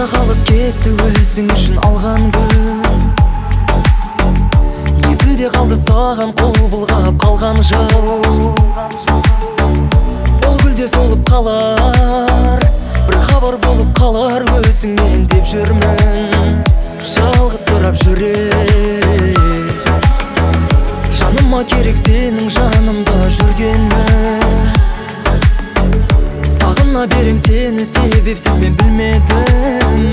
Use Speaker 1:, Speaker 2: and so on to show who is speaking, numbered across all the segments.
Speaker 1: артта қалып кетті өзің үшін алған күн. Есімде қалды саған қол бұлғап қалған жау. Ол гүлде солып қалар, бір хабар болып қалар өзіңнен деп жүрмін. Жалғызсырап жүрек, жаныма керек сенің жанымда жүргені. Сағына берем сені себепсіз мен білмедім.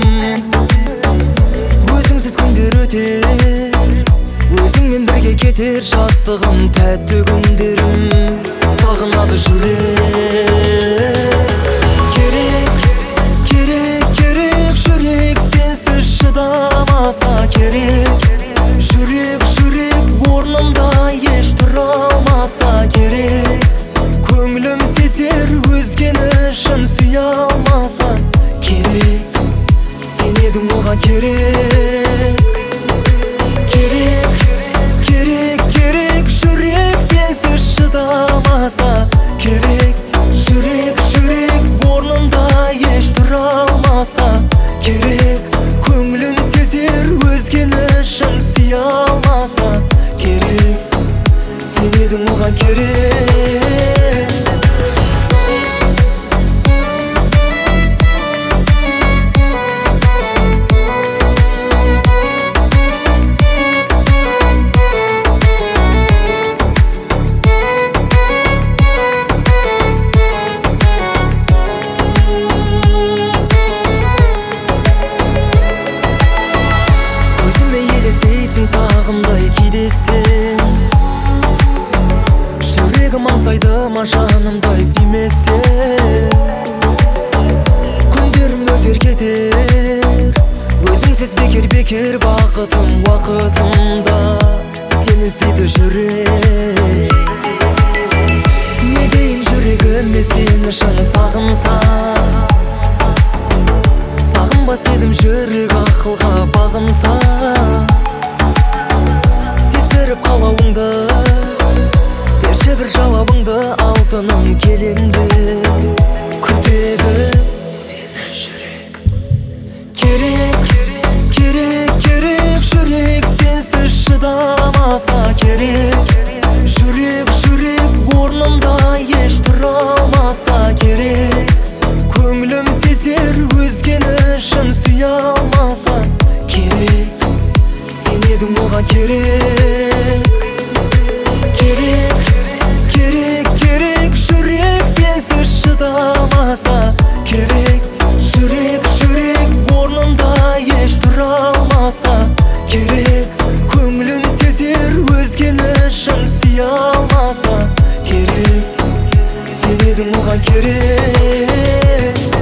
Speaker 1: Өзіңсіз күндер өтер, өзіңмен бірге кетер шаттығым тәтті күндерім. Сағынады жүрек. Керек, керек, керек жүрек сенсіз шыдамаса керек. Жүрек, жүрек орнында еш тұра алмаса керек. Көңілім сезер өзгені шын сүйе алмаса керек. Сен едің оған керек. Керек, керек, керек жүрек сенсіз шыдамаса керек. Жүрек, жүрек орнында еш тұра алмаса керек. Көңілім сезер өзгені шын сүйе алмаса керек. Сен едің оған керек. Елестейсің сағымдай кейде сен. Жүрегім аңсайды ма жанымдай сүймесе. Күндерім өтер кетер, өзіңсіз бекер бекер бақытым уақытымда. Сен іздейді жүрек. Не дейін жүрегіме сені шын сағынса. Сағынбас едім жүрек ақылға бағынса. Сездіріп қалауыңды, берші бір жауабыңды, алтыным келемді. Күтеді сені жүрек. Керек, керек, керек жүрек сенсіз шыдамаса керек. Жүрек, жүрек орнында еш тұра алмаса керек. Көңілім сезер өзгені шын сүйе алмаса керек. Сен едің оған керек. Керек, керек, керек жүрек сенсіз шыдамаса керек. Жүрек, жүрек орнында еш тұра алмаса керек. Көңілім сезер өзгені шын сүйе алмаса керек. Сен едің оған керек.